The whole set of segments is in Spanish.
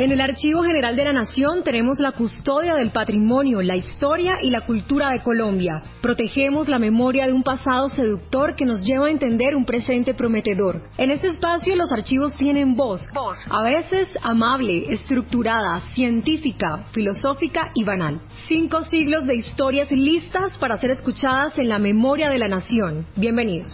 En el Archivo General de la Nación tenemos la custodia del patrimonio, la historia y la cultura de Colombia. Protegemos la memoria de un pasado seductor que nos lleva a entender un presente prometedor. En este espacio los archivos tienen voz, a veces amable, estructurada, científica, filosófica y banal. 5 siglos de historias listas para ser escuchadas en la memoria de la nación. Bienvenidos.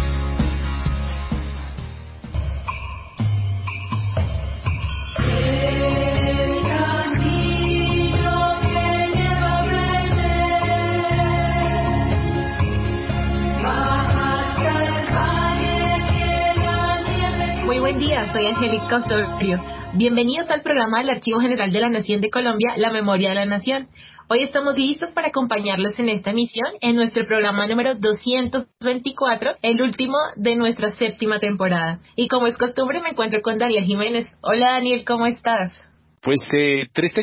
Muy buen día, soy Angélica Osorio. Bienvenidos al programa del Archivo General de la Nación de Colombia, La Memoria de la Nación. Hoy estamos listos para acompañarlos en esta emisión, en nuestro programa número 224, el último de nuestra 7ª temporada. Y como es costumbre, me encuentro con Daniel Jiménez. Hola Daniel, ¿cómo estás? Pues triste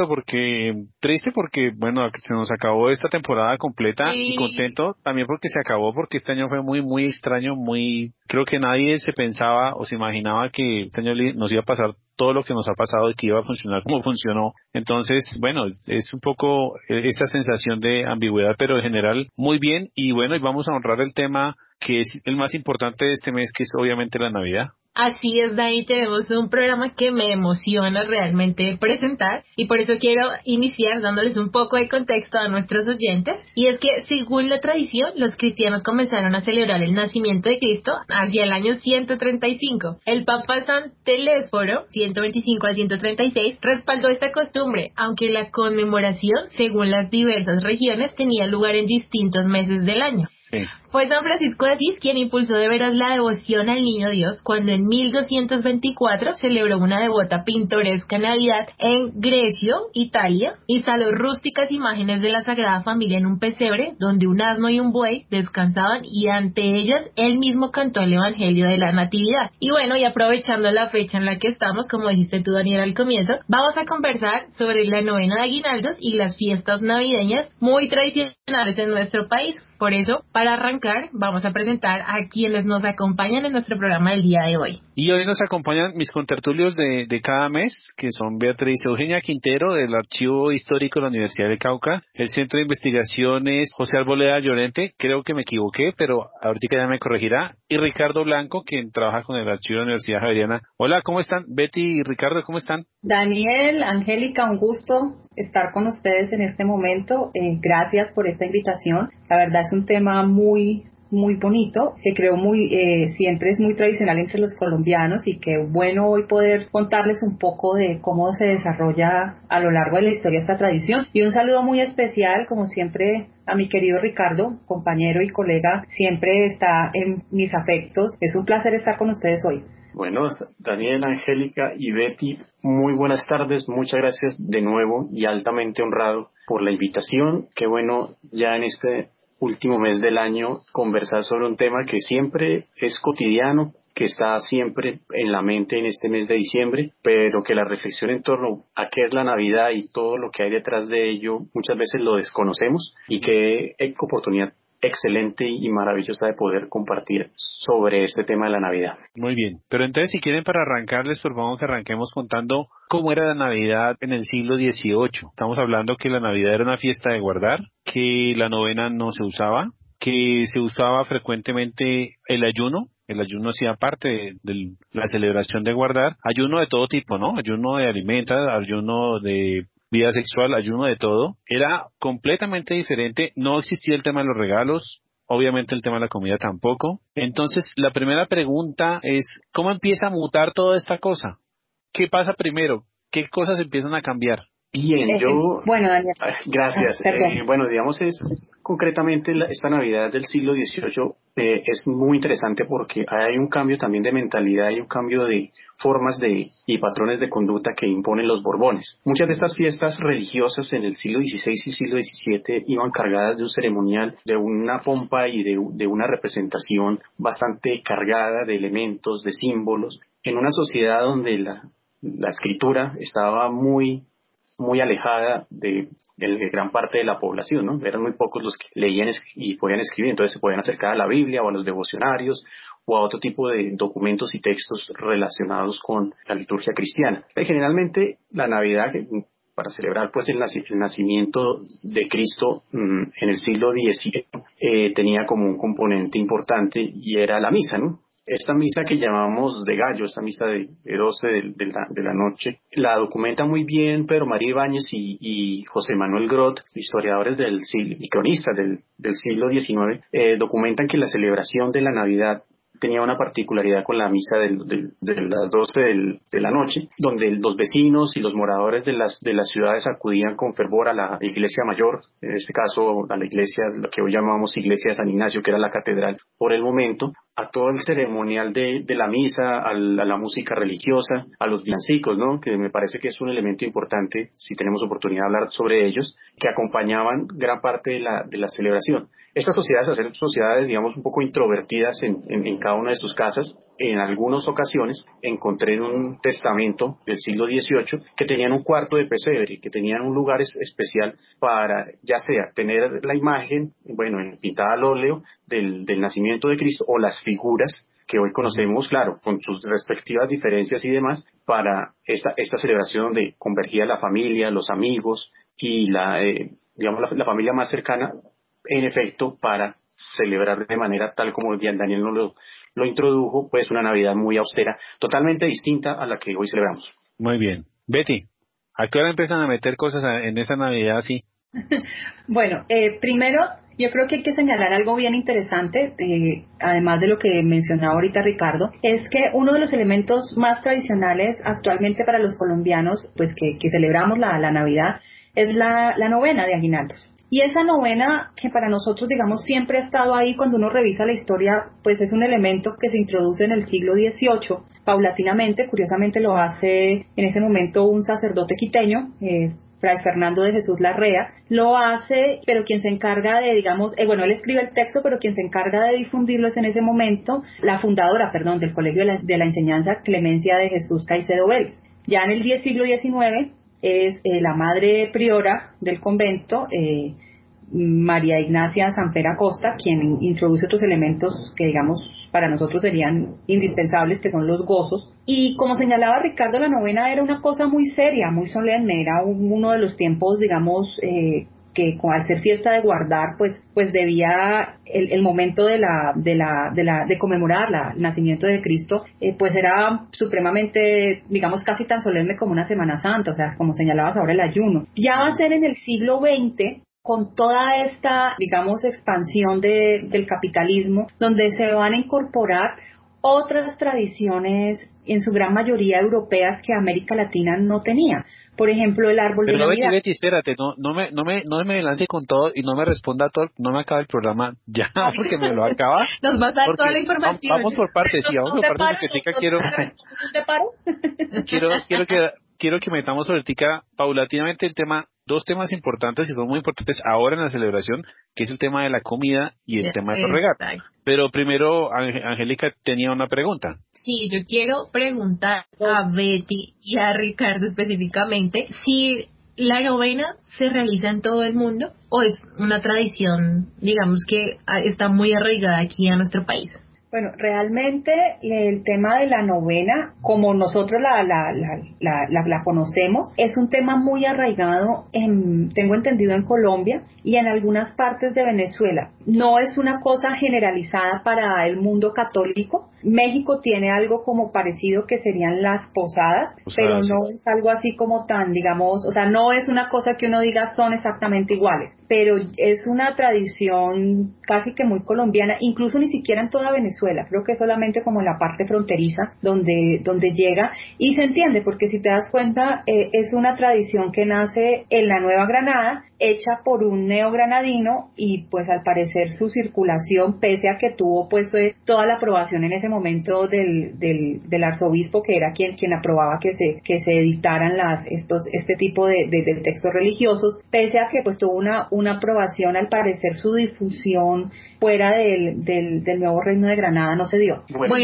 porque, bueno, se nos acabó esta temporada completa y contento también porque se acabó, porque este año fue muy extraño, creo que nadie se pensaba o se imaginaba que este año nos iba a pasar todo lo que nos ha pasado y que iba a funcionar como funcionó. Entonces, bueno, es un poco esa sensación de ambigüedad, pero en general muy bien. Y bueno, y vamos a honrar el tema que es el más importante de este mes, que es obviamente la Navidad. Así es, Dani, tenemos un programa que me emociona realmente presentar y por eso quiero iniciar dándoles un poco de contexto a nuestros oyentes. Y es que, según la tradición, los cristianos comenzaron a celebrar el nacimiento de Cristo hacia el año 135. El Papa San Telésforo, 125 al 136, respaldó esta costumbre, aunque la conmemoración, según las diversas regiones, tenía lugar en distintos meses del año. Sí. Fue San Francisco de Asís quien impulsó de veras la devoción al Niño Dios cuando en 1224 celebró una devota pintoresca Navidad en Grecio, Italia. Instaló rústicas imágenes de la Sagrada Familia en un pesebre donde un asno y un buey descansaban y ante ellas él mismo cantó el Evangelio de la Natividad. Y bueno, y aprovechando la fecha en la que estamos, como dijiste tú, Daniel, al comienzo, vamos a conversar sobre la novena de aguinaldos y las fiestas navideñas muy tradicionales en nuestro país. Por eso, para arrancar, vamos a presentar a quienes nos acompañan en nuestro programa del día de hoy. Y hoy nos acompañan mis contertulios de cada mes, que son Beatriz Eugenia Quintero, del Archivo Histórico de la Universidad de Cauca, el Centro de Investigaciones José Arboleda Llorente, creo que me equivoqué, pero ahorita ya me corregirá, y Ricardo Blanco, quien trabaja con el Archivo de la Universidad Javeriana. Hola, ¿cómo están? Betty y Ricardo, ¿cómo están? Daniel, Angélica, un gusto estar con ustedes en este momento. Gracias por esta invitación. La verdad es un tema muy bonito, que creo siempre es muy tradicional entre los colombianos y que bueno hoy poder contarles un poco de cómo se desarrolla a lo largo de la historia esta tradición. Y un saludo muy especial, como siempre, a mi querido Ricardo, compañero y colega, siempre está en mis afectos. Es un placer estar con ustedes hoy. Bueno, Daniel, Angélica y Betty, muy buenas tardes, muchas gracias de nuevo y altamente honrado por la invitación. Qué bueno ya en este último mes del año conversar sobre un tema que siempre es cotidiano, que está siempre en la mente en este mes de diciembre, pero que la reflexión en torno a qué es la Navidad y todo lo que hay detrás de ello muchas veces lo desconocemos y qué oportunidad excelente y maravillosa de poder compartir sobre este tema de la Navidad. Muy bien, pero entonces si quieren para arrancarles, propongo que arranquemos contando cómo era la Navidad en el siglo XVIII. Estamos hablando que la Navidad era una fiesta de guardar, que la novena no se usaba, que se usaba frecuentemente el ayuno. El ayuno hacía parte de la celebración de guardar, ayuno de todo tipo, ¿no? Ayuno de alimentos, ayuno de vida sexual, ayuno de todo. Era completamente diferente, no existía el tema de los regalos, obviamente el tema de la comida tampoco. Entonces, la primera pregunta es, ¿cómo empieza a mutar toda esta cosa? ¿Qué pasa primero? ¿Qué cosas empiezan a cambiar? Bien, Bueno, Daniel. Gracias. Bueno, digamos, concretamente esta Navidad del siglo XVIII es muy interesante porque hay un cambio también de mentalidad y un cambio de formas y patrones de conducta que imponen los Borbones. Muchas de estas fiestas religiosas en el siglo XVI y siglo XVII iban cargadas de un ceremonial, de una pompa y de una representación bastante cargada de elementos, de símbolos, en una sociedad donde la escritura estaba muy muy alejada de gran parte de la población, ¿no? Eran muy pocos los que leían y podían escribir, entonces se podían acercar a la Biblia o a los devocionarios o a otro tipo de documentos y textos relacionados con la liturgia cristiana. Generalmente la Navidad, para celebrar pues el nacimiento de Cristo en el siglo XVII, tenía como un componente importante y era la misa, ¿no? Esta misa que llamamos de gallo, esta misa de 12 de la noche, la documenta muy bien Pedro María Ibáñez y José Manuel Grot, historiadores y cronistas del siglo XIX, documentan que la celebración de la Navidad tenía una particularidad con la misa de las 12 de la noche, donde los vecinos y los moradores de las ciudades acudían con fervor a la iglesia mayor, en este caso a la iglesia, lo que hoy llamamos iglesia de San Ignacio, que era la catedral por el momento, a todo el ceremonial de la misa, a la música religiosa, a los villancicos, ¿no? Que me parece que es un elemento importante, si tenemos oportunidad de hablar sobre ellos, que acompañaban gran parte de la celebración. Estas sociedades, al ser sociedades, digamos, un poco introvertidas en cada una de sus casas, en algunas ocasiones encontré en un testamento del siglo XVIII que tenían un cuarto de pesebre, que tenían un lugar especial para, ya sea, tener la imagen, bueno, pintada al óleo del nacimiento de Cristo, o las figuras que hoy conocemos, claro, con sus respectivas diferencias y demás, para esta celebración donde convergía la familia, los amigos y digamos la familia más cercana, en efecto, para celebrar de manera tal como Daniel nos lo introdujo, pues una Navidad muy austera, totalmente distinta a la que hoy celebramos. Muy bien. Betty, ¿a qué hora empiezan a meter cosas en esa Navidad así? Bueno, primero yo creo que hay que señalar algo bien interesante, además de lo que mencionaba ahorita Ricardo, es que uno de los elementos más tradicionales actualmente para los colombianos, pues que celebramos la Navidad, es la novena de aguinaldos. Y esa novena, que para nosotros, digamos, siempre ha estado ahí, cuando uno revisa la historia, pues es un elemento que se introduce en el siglo XVIII, paulatinamente. Curiosamente lo hace en ese momento un sacerdote quiteño, Fray Fernando de Jesús Larrea, lo hace, pero quien se encarga de, digamos, él escribe el texto, pero quien se encarga de difundirlo es en ese momento la fundadora, del Colegio de la Enseñanza, Clemencia de Jesús Caicedo Vélez. Ya en el siglo XIX es la madre priora del convento, María Ignacia Samper Acosta, quien introduce otros elementos que, digamos, para nosotros serían indispensables, que son los gozos. Y como señalaba Ricardo, la novena era una cosa muy seria, muy solemne, era uno de los tiempos, digamos, que al ser fiesta de guardar, pues debía el momento de conmemorar el nacimiento de Cristo, pues era supremamente, digamos, casi tan solemne como una Semana Santa, o sea, como señalabas ahora, el ayuno. Ya va a ser en el siglo XX, con toda esta, digamos, expansión del capitalismo, donde se van a incorporar otras tradiciones, en su gran mayoría europeas, que América Latina no tenía. Por ejemplo, el árbol de Navidad. Betty, espérate, no me lance con todo y no me responda a todo, no me acaba el programa ya, porque me lo acaba. Nos va a dar toda la información. Vamos por partes, sí, vamos por partes, porque quiero que metamos ahorita paulatinamente dos temas importantes que son muy importantes ahora en la celebración, que es el tema de la comida y el tema de los regalos. Pero primero, Angélica tenía una pregunta. Sí, yo quiero preguntar a Betty y a Ricardo específicamente si la novena se realiza en todo el mundo o es una tradición, digamos, que está muy arraigada aquí a nuestro país. Bueno, realmente el tema de la novena, como nosotros la conocemos, es un tema muy arraigado, tengo entendido, en Colombia y en algunas partes de Venezuela. No es una cosa generalizada para el mundo católico. México tiene algo como parecido, que serían las posadas, pero no es algo así como tan, digamos, o sea, no es una cosa que uno diga son exactamente iguales, pero es una tradición casi que muy colombiana, incluso ni siquiera en toda Venezuela, creo que solamente como en la parte fronteriza donde llega, y se entiende, porque si te das cuenta, es una tradición que nace en la Nueva Granada, hecha por un neogranadino, y pues al parecer su circulación, pese a que tuvo pues toda la aprobación en ese momento del arzobispo, que era quien aprobaba que se editaran este tipo de textos religiosos, pese a que pues tuvo una aprobación, al parecer su difusión fuera del nuevo Reino de Granada no se dio. Bueno,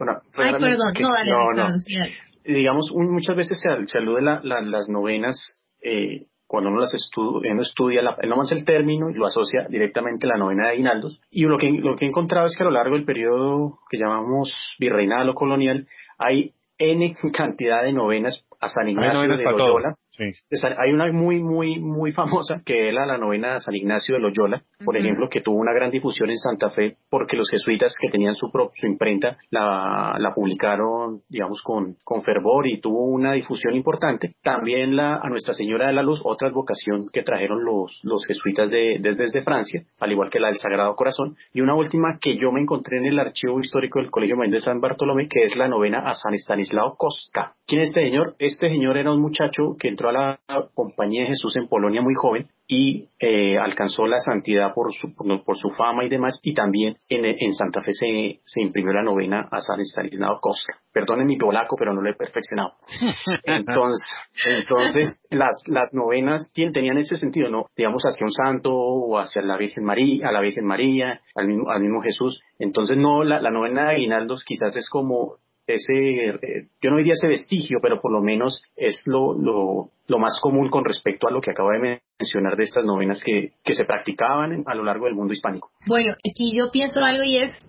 perdón, digamos, muchas veces se alude las novenas cuando uno uno estudia, no más el término y lo asocia directamente a la novena de aguinaldos. Y lo que he encontrado es que a lo largo del periodo que llamamos virreinal o colonial, hay N cantidad de novenas a San Ignacio de Loyola. Sí. Hay una muy famosa que es la novena a San Ignacio de Loyola, por ejemplo, que tuvo una gran difusión en Santa Fe porque los jesuitas que tenían su imprenta la publicaron, digamos, con fervor y tuvo una difusión importante. También a Nuestra Señora de la Luz, otra advocación que trajeron los jesuitas desde Francia, al igual que la del Sagrado Corazón. Y una última que yo me encontré en el archivo histórico del Colegio Mayor de San Bartolomé, que es la novena a San Estanislao Kostka. ¿Quién es este señor? Este señor era un muchacho que entró a la Compañía de Jesús en Polonia muy joven y alcanzó la santidad por su fama y demás, y también en Santa Fe se imprimió la novena a San Estanislao Kostka. Perdonen mi polaco, pero no lo he perfeccionado. Entonces las novenas tenían ese sentido, ¿no? Digamos, hacia un santo o hacia la Virgen María, al mismo Jesús. Entonces no, la novena de aguinaldos quizás es como yo no diría ese vestigio, pero por lo menos es lo más común con respecto a lo que acabo de mencionar de estas novenas que se practicaban a lo largo del mundo hispánico. Bueno, aquí yo pienso algo y es,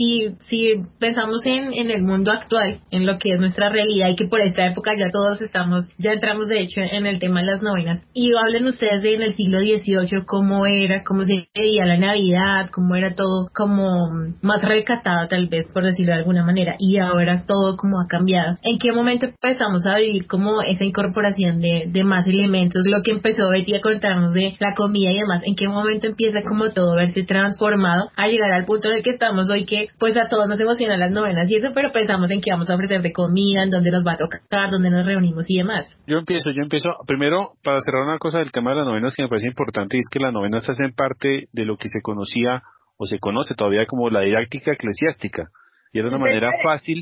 si pensamos en el mundo actual, en lo que es nuestra realidad y que por esta época ya entramos de hecho en el tema de las novenas, y hablen ustedes de en el siglo XVIII cómo se veía la Navidad, cómo era todo como más recatado tal vez, por decirlo de alguna manera, y ahora todo como ha cambiado. ¿En qué momento empezamos a vivir como esa incorporación de más elementos? Lo que empezó Betty a contarnos de la comida y demás, ¿en qué momento empieza como todo verse transformado a llegar al punto en el que estamos hoy, que pues a todos nos emocionan las novenas y eso, pero pensamos en qué vamos a ofrecer de comida, en dónde nos va a tocar, dónde nos reunimos y demás? Yo empiezo. Primero, para cerrar una cosa del tema de las novenas que me parece importante, es que las novenas hacen parte de lo que se conocía o se conoce todavía como la didáctica eclesiástica. Y era una manera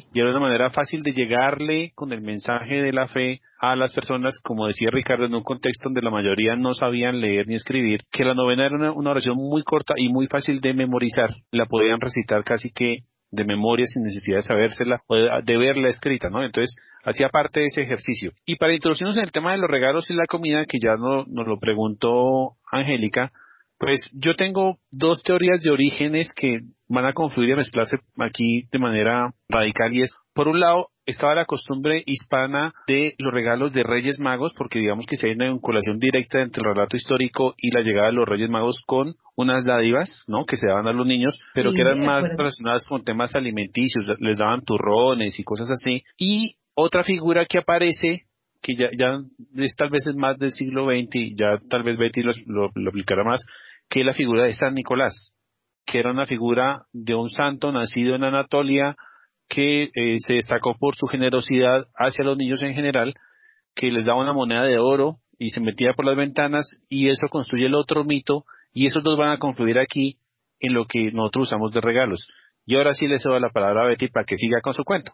fácil de llegarle con el mensaje de la fe a las personas, como decía Ricardo, en un contexto donde la mayoría no sabían leer ni escribir, que la novena era una oración muy corta y muy fácil de memorizar. La podían recitar casi que de memoria sin necesidad de sabérsela o de verla escrita, ¿no? Entonces, hacía parte de ese ejercicio. Y para introducirnos en el tema de los regalos y la comida, que ya nos lo preguntó Angélica, pues yo tengo dos teorías de orígenes que van a confluir y a mezclarse aquí de manera radical, y es, por un lado, estaba la costumbre hispana de los regalos de Reyes Magos, porque digamos que se hay una vinculación directa entre el relato histórico y la llegada de los Reyes Magos con unas dádivas, ¿no?, que se daban a los niños, pero que eran más relacionadas con temas alimenticios, les daban turrones y cosas así. Y otra figura que aparece, que ya es tal vez es más del siglo XX, y ya tal vez Betty lo aplicará más, que es la figura de San Nicolás, que era una figura de un santo nacido en Anatolia, que se destacó por su generosidad hacia los niños en general, que les daba una moneda de oro y se metía por las ventanas, y eso construye el otro mito, y esos dos van a confluir aquí en lo que nosotros usamos de regalos. Y ahora sí le cedo la palabra a Betty para que siga con su cuento.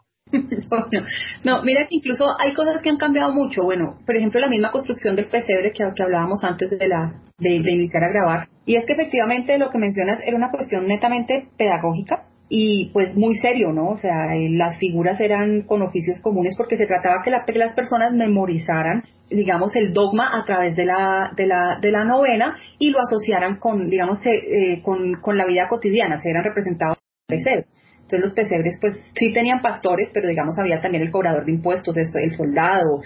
No, mira que incluso hay cosas que han cambiado mucho. Bueno, por ejemplo, la misma construcción del pesebre que hablábamos antes de iniciar a grabar. Y es que efectivamente lo que mencionas era una cuestión netamente pedagógica y pues muy serio, ¿no? O sea, las figuras eran con oficios comunes porque se trataba que las personas memorizaran, digamos, el dogma a través de la novena y lo asociaran con, digamos, con la vida cotidiana, se eran representados en el pesebre. Entonces los pesebres pues sí tenían pastores, pero digamos había también el cobrador de impuestos, el soldado,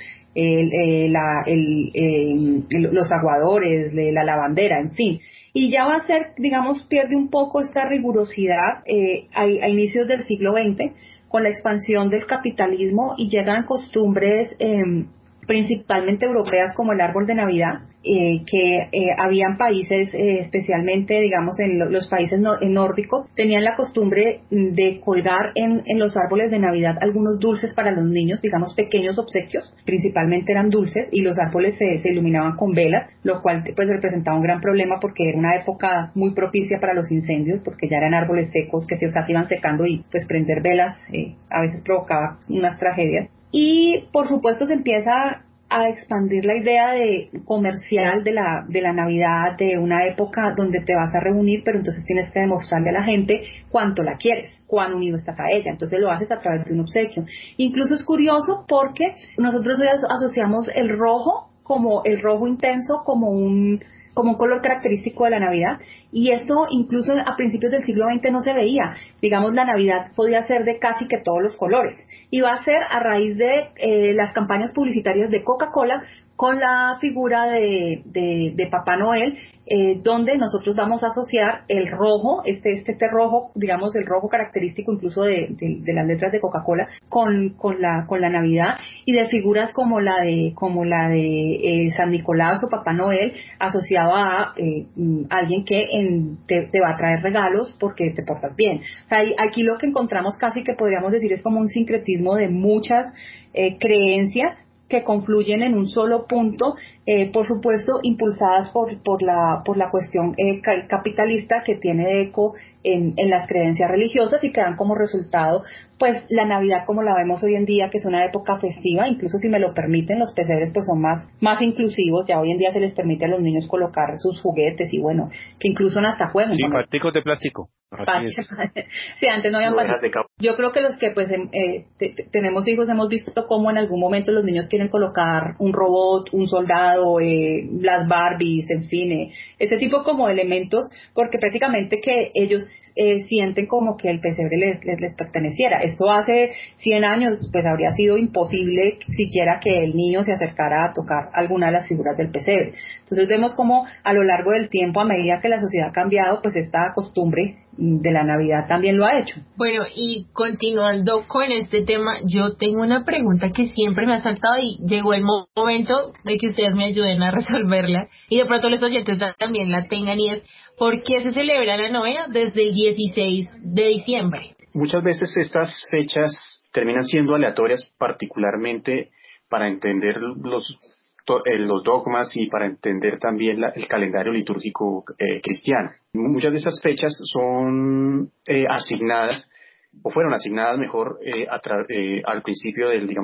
los aguadores, la lavandera, en fin. Y ya va a ser, digamos, pierde un poco esta rigurosidad a inicios del siglo XX con la expansión del capitalismo y llegan costumbres principalmente europeas como el árbol de Navidad, que habían países, especialmente digamos en los países nórdicos, tenían la costumbre de colgar en los árboles de Navidad algunos dulces para los niños, digamos pequeños obsequios, principalmente eran dulces, y los árboles se iluminaban con velas, lo cual pues representaba un gran problema porque era una época muy propicia para los incendios, porque ya eran árboles secos que se iban secando y pues prender velas a veces provocaba unas tragedias. Y por supuesto se empieza a expandir la idea de comercial de la Navidad, de una época donde te vas a reunir, pero entonces tienes que demostrarle a la gente cuánto la quieres, cuán unido estás a ella, entonces lo haces a través de un obsequio. Incluso es curioso porque nosotros hoy asociamos el rojo como el rojo intenso como un color característico de la Navidad, y esto incluso a principios del siglo XX no se veía. Digamos, la Navidad podía ser de casi que todos los colores, y va a ser a raíz de las campañas publicitarias de Coca-Cola con la figura de Papá Noel, donde nosotros vamos a asociar el rojo, este rojo, digamos el rojo característico incluso de las letras de Coca-Cola con la Navidad, y de figuras como la de San Nicolás o Papá Noel asociado a alguien que te va a traer regalos porque te portas bien. O sea, aquí lo que encontramos casi que podríamos decir es como un sincretismo de muchas creencias que confluyen en un solo punto, por supuesto impulsadas por la cuestión capitalista que tiene eco en las creencias religiosas, y que dan como resultado pues la Navidad como la vemos hoy en día, que es una época festiva. Incluso, si me lo permiten, los pesebres pues son más inclusivos. Ya hoy en día se les permite a los niños colocar sus juguetes, y bueno, que incluso hasta juegan. Sí, paticos de plástico. Así es. Sí, antes no habían paticos. Yo creo que los que pues tenemos hijos hemos visto cómo en algún momento los niños quieren colocar un robot, un soldado, las Barbies, en fin, ese tipo como de elementos, porque prácticamente que ellos sienten como que el pesebre les perteneciera. Esto hace 100 años pues habría sido imposible siquiera que el niño se acercara a tocar alguna de las figuras del pesebre. Entonces vemos como a lo largo del tiempo, a medida que la sociedad ha cambiado, pues esta costumbre de la Navidad también lo ha hecho. Bueno, y continuando con este tema, yo tengo una pregunta que siempre me ha saltado, y llegó el momento de que ustedes me ayuden a resolverla, y de pronto los oyentes también la tengan, y es: ¿por qué se celebra la novena desde el 16 de diciembre? Muchas veces estas fechas terminan siendo aleatorias, particularmente para entender los dogmas y para entender también el calendario litúrgico cristiano. Muchas de esas fechas son asignadas, o fueron asignadas mejor, al principio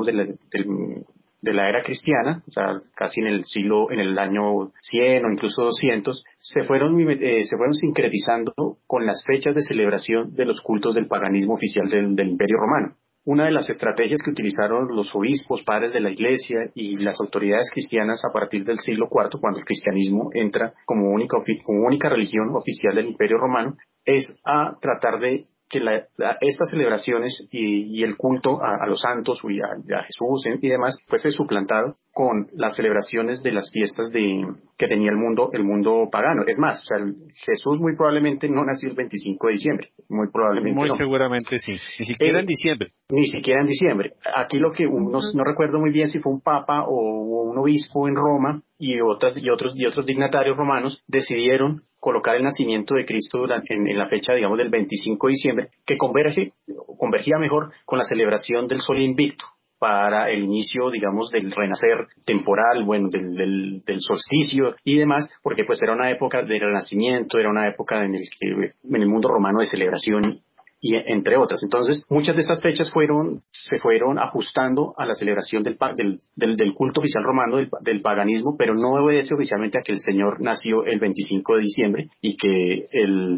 de la era cristiana, o sea, casi en el año 100 o incluso 200, se fueron sincretizando con las fechas de celebración de los cultos del paganismo oficial del Imperio Romano. Una de las estrategias que utilizaron los obispos, padres de la Iglesia y las autoridades cristianas a partir del siglo IV, cuando el cristianismo entra como única religión oficial del Imperio Romano, es a tratar de que estas celebraciones y el culto a los santos y a Jesús y demás fuese suplantado con las celebraciones de las fiestas que tenía el mundo pagano. Es más, o sea, Jesús muy probablemente no nació el 25 de diciembre, muy probablemente Muy no. seguramente sí, ni siquiera en diciembre. Ni siquiera en diciembre. Aquí lo que no recuerdo muy bien si fue un papa o un obispo en Roma y otros dignatarios romanos decidieron colocar el nacimiento de Cristo en la fecha, digamos, del 25 de diciembre, que convergía mejor con la celebración del Sol Invicto para el inicio, digamos, del renacer temporal, bueno, del solsticio y demás, porque pues era una época de renacimiento, era una época en el mundo romano de celebración, y entre otras. Entonces, muchas de estas fechas se fueron ajustando a la celebración del culto oficial romano, del paganismo, pero no obedece oficialmente a que el Señor nació el 25 de diciembre y que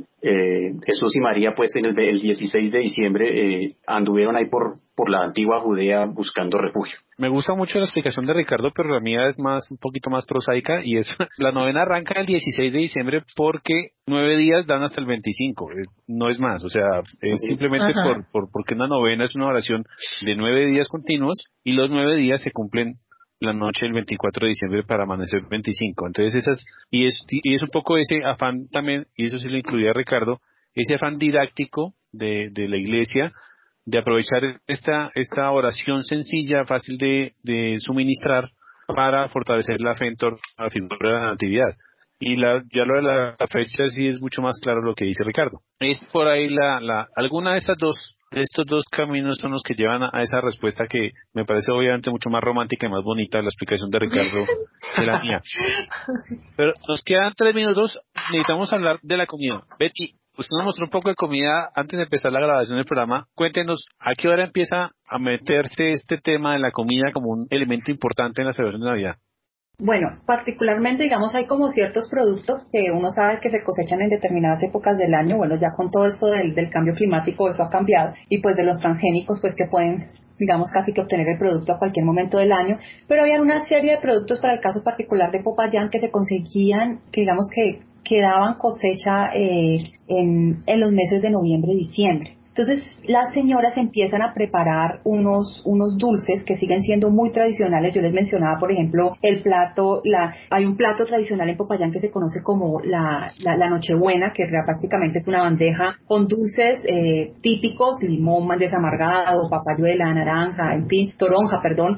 Jesús y María, pues el 16 de diciembre anduvieron ahí por la antigua Judea buscando refugio. Me gusta mucho la explicación de Ricardo, pero la mía es un poquito más prosaica, y es: la novena arranca el 16 de diciembre porque 9 días dan hasta el 25, no es más, o sea, es simplemente porque una novena es una oración de 9 días continuos, y los 9 días se cumplen la noche del 24 de diciembre para amanecer 25. Entonces y es un poco ese afán también, y eso sí lo incluía Ricardo, ese afán didáctico de la Iglesia, de aprovechar esta oración sencilla, fácil de suministrar, para fortalecer la fe en torno a la figura de la Natividad. Y ya lo de la fecha sí es mucho más claro lo que dice Ricardo. Es por ahí alguna de estos dos caminos son los que llevan a esa respuesta, que me parece obviamente mucho más romántica y más bonita la explicación de Ricardo que la mía. Pero nos quedan 3 minutos, necesitamos hablar de la comida. Betty, usted nos mostró un poco de comida antes de empezar la grabación del programa. Cuéntenos, ¿a qué hora empieza a meterse este tema de la comida como un elemento importante en la celebración de Navidad? Bueno, particularmente, digamos, hay como ciertos productos que uno sabe que se cosechan en determinadas épocas del año. Bueno, ya con todo esto del cambio climático eso ha cambiado, y pues de los transgénicos, pues que pueden, digamos, casi que obtener el producto a cualquier momento del año. Pero había una serie de productos para el caso particular de Popayán que se conseguían, que digamos que daban cosecha en los meses de noviembre y diciembre. Entonces las señoras empiezan a preparar unos dulces que siguen siendo muy tradicionales. Yo les mencionaba, por ejemplo, hay un plato tradicional en Popayán que se conoce como la Nochebuena, que prácticamente es una bandeja con dulces típicos: limón desamargado, papayuela, naranja, en fin, toronja, perdón,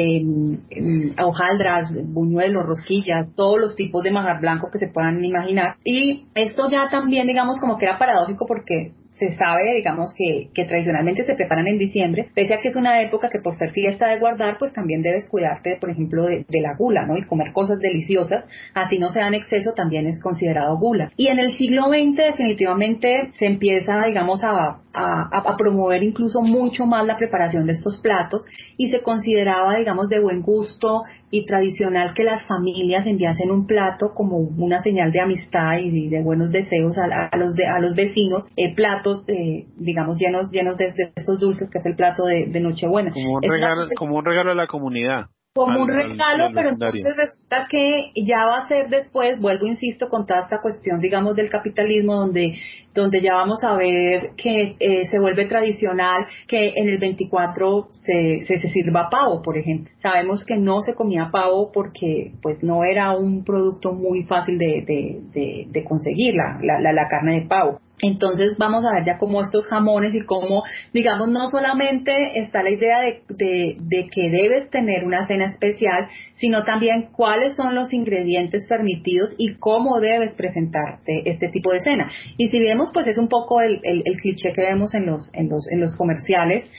hojaldras, buñuelos, rosquillas, todos los tipos de manjar blanco que se puedan imaginar. Y esto ya también, digamos, como que era paradójico, porque se sabe, digamos, que tradicionalmente se preparan en diciembre, pese a que es una época que, por ser fiesta de guardar, pues también debes cuidarte, por ejemplo, de la gula, ¿no? Y comer cosas deliciosas, así no sea en exceso, también es considerado gula. Y en el siglo XX definitivamente se empieza, digamos, a promover incluso mucho más la preparación de estos platos, y se consideraba, digamos, de buen gusto y tradicional que las familias enviasen un plato como una señal de amistad y de buenos deseos a los vecinos, platos, digamos, llenos de estos dulces, que es el plato de Nochebuena. Como un regalo a la comunidad. Como un regalo, pero vecindario. entonces resulta que ya va a ser después, vuelvo, insisto, con toda esta cuestión, digamos, del capitalismo, donde ya vamos a ver que se vuelve tradicional que en el 24 se sirva pavo, por ejemplo. Sabemos que no se comía pavo porque pues no era un producto muy fácil de conseguir, la carne de pavo. Entonces vamos a ver ya como estos jamones, y cómo, digamos, no solamente está la idea de que debes tener una cena especial, sino también cuáles son los ingredientes permitidos y cómo debes presentarte este tipo de cena. Y si vemos, pues es un poco el cliché que vemos en los comerciales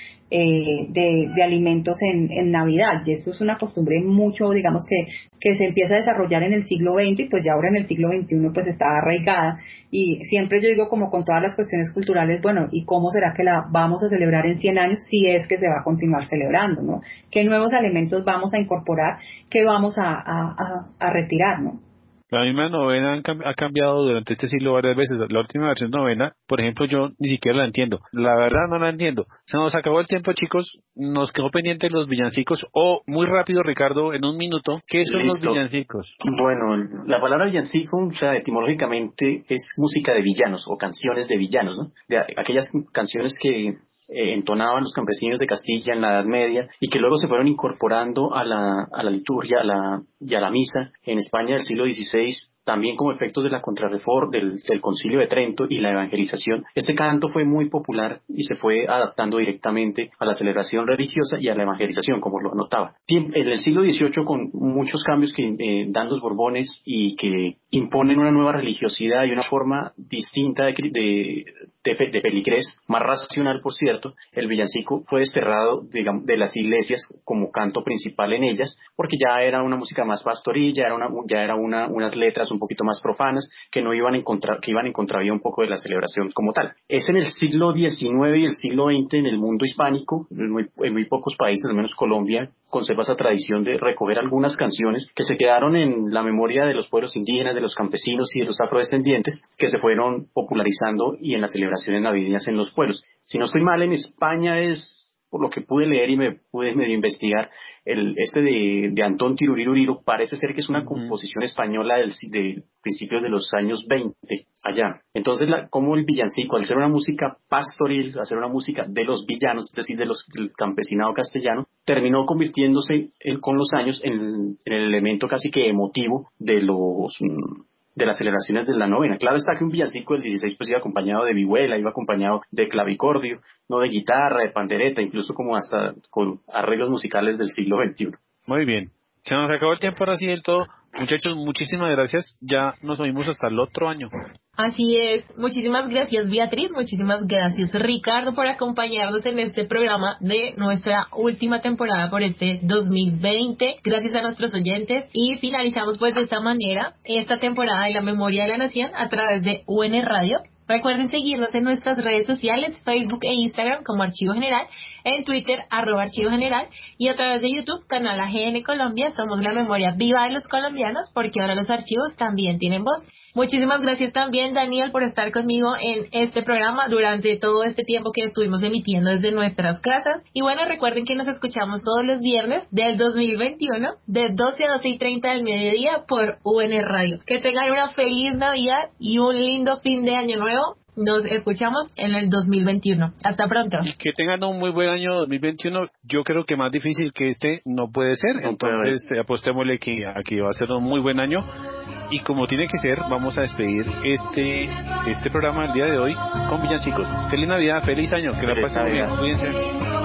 de alimentos en Navidad, y esto es una costumbre mucho, digamos, que se empieza a desarrollar en el siglo XX, y pues ya ahora en el siglo XXI pues está arraigada. Y siempre yo digo, como con todas las cuestiones culturales, bueno, ¿y cómo será que la vamos a celebrar en 100 años si es que se va a continuar celebrando, ¿no? ¿Qué nuevos alimentos vamos a incorporar? ¿Qué vamos a retirar, no? La misma novena ha cambiado durante este siglo varias veces. La última versión novena, por ejemplo, yo ni siquiera la entiendo. La verdad no la entiendo. Se nos acabó el tiempo, chicos. Nos quedó pendiente los villancicos. Muy rápido, Ricardo, en un minuto, ¿qué son los villancicos? Bueno, la palabra villancico, o sea, etimológicamente es música de villanos o canciones de villanos, ¿no? De aquellas canciones que entonaban los campesinos de Castilla en la Edad Media, y que luego se fueron incorporando a la liturgia y a la misa en España del siglo XVI, también como efectos de la contrarreforma del Concilio de Trento y la evangelización. Este canto fue muy popular y se fue adaptando directamente a la celebración religiosa y a la evangelización, como lo notaba. En el siglo XVIII, con muchos cambios que dan los Borbones y que imponen una nueva religiosidad y una forma distinta de feligrés, más racional, por cierto, el villancico fue desterrado, digamos, de las iglesias como canto principal en ellas, porque ya era una música más pastoril, ya era unas letras un poquito más profanas, que iban en contravía un poco de la celebración como tal. Es en el siglo XIX y el siglo XX, en el mundo hispánico, en muy pocos países, al menos Colombia, conserva esa tradición de recoger algunas canciones que se quedaron en la memoria de los pueblos indígenas, de los campesinos y de los afrodescendientes, que se fueron popularizando y en las celebraciones navideñas en los pueblos. Si no estoy mal, en España es, por lo que pude leer y me pude medio investigar, de Antón Tiruriruriru, parece ser que es una composición española de principios de los años 20 allá. Entonces, como el villancico, al ser una música pastoril, al ser una música de los villanos, es decir, del campesinado castellano, terminó convirtiéndose con los años en el elemento casi que emotivo de las celebraciones de la novena. Claro está que un villancico del 16 pues iba acompañado de vihuela, iba acompañado de clavicordio, no de guitarra, de pandereta, incluso como hasta con arreglos musicales del siglo XXI. Muy bien. Se nos acabó el tiempo ahora sí del todo. Muchachos, muchísimas gracias. Ya nos oímos hasta el otro año. Así es. Muchísimas gracias, Beatriz. Muchísimas gracias, Ricardo, por acompañarnos en este programa de nuestra última temporada por este 2020. Gracias a nuestros oyentes. Y finalizamos pues de esta manera esta temporada de La Memoria de la Nación a través de UN Radio. Recuerden seguirnos en nuestras redes sociales, Facebook e Instagram como Archivo General, en Twitter @Archivo General y a través de YouTube, canal AGN Colombia. Somos la memoria viva de los colombianos porque ahora los archivos también tienen voz. Muchísimas gracias también, Daniel, por estar conmigo en este programa durante todo este tiempo que estuvimos emitiendo desde nuestras casas. Y bueno, recuerden que nos escuchamos todos los viernes del 2021, de 12 a 12:30 del mediodía por UN Radio. Que tengan una feliz Navidad y un lindo fin de año nuevo. Nos escuchamos en el 2021. Hasta pronto. Y que tengan un muy buen año 2021. Yo creo que más difícil que este no puede ser. Entonces, apostémosle que aquí va a ser un muy buen año. Y como tiene que ser, vamos a despedir este programa el día de hoy con villancicos. Feliz Navidad, feliz año, que la pasen muy bien, cuídense.